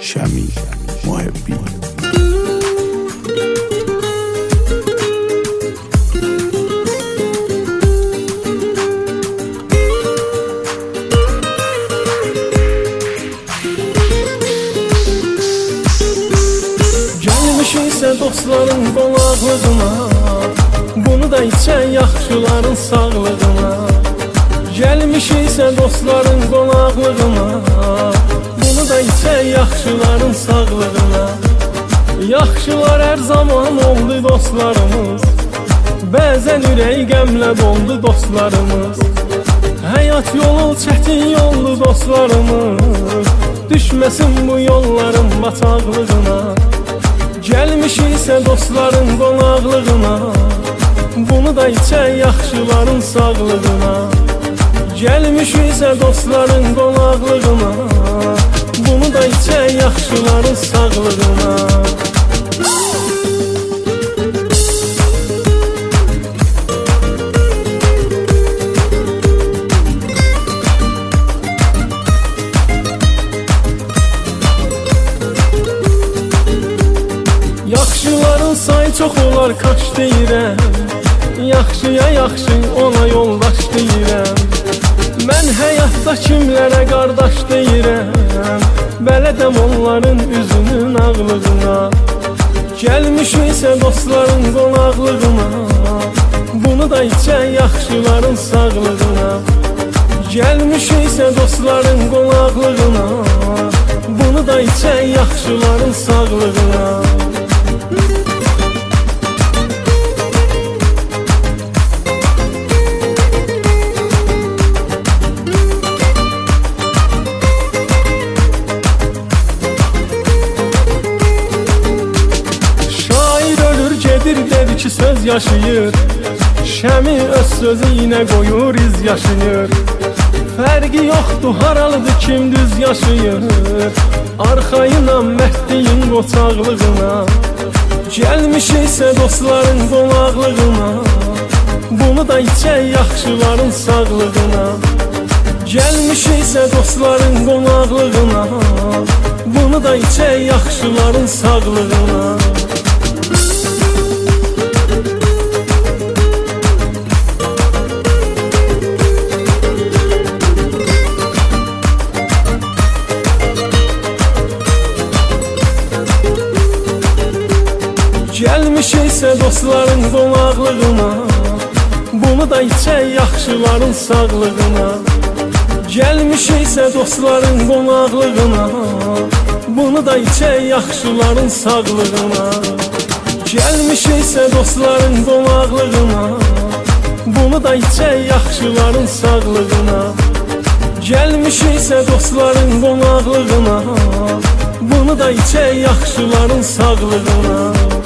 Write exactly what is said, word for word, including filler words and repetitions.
Şəmi Muhibbi. Gəlmişiksə dostların qonaqlığına, bunu da içən yaxşıların sağlığına. Gəlmişiksə dostların qonaqlığına, bunu da içən yaxşıların sağlığına. Yaxşılar hər zaman oldu dostlarımız, bəzən ürək qəmlə doldu dostlarımız. Həyat yolu çətin yoldu dostlarımız, düşməsin bu yolların bataqlığına. Gəlmişiksə dostların qonaqlığına, bunu da içən yaxşıların sağlığına. Gəlmişiksə dostların qonaqlığına, bunu da içən yaxşıların sağlığına. Yaxşıların sayı çox olar kaç deyirəm, yaxşıya yaxşı ona yoldaş deyirəm. Mən həyatda kimlərə qardaş deyirəm, bələdəm onların üzünün ağlığına. Gəlmişiksə dostların qonaqlığına, bunu da içən yaxşıların sağlığına. Gəlmişiksə dostların qonaqlığına, bunu da içən yaxşıların sağlığına. Dedi ki söz yaşayır, Şəmi öz sözü yine qoyur iz yaşayır. Fərqi yoxdur haralıdır kim düz yaşayır, arxayına mərdliyin qoçaqlığına. Gəlmişiksə dostların qonaqlığına, bunu da içən yaxşıların sağlığına. Gəlmişiksə dostların qonaqlığına, bunu da içən yaxşıların sağlığına. Gəlmişiksə dostların qonaqlığına, bunu da içən yaxşıların sağlığına. Gəlmişiksə dostların qonaqlığına, bunu da içən yaxşıların sağlığına. Gəlmişiksə dostların qonaqlığına, bunu da içən yaxşıların sağlığına. Gəlmişiksə dostların qonaqlığına, bunu da içən yaxşıların sağlığına.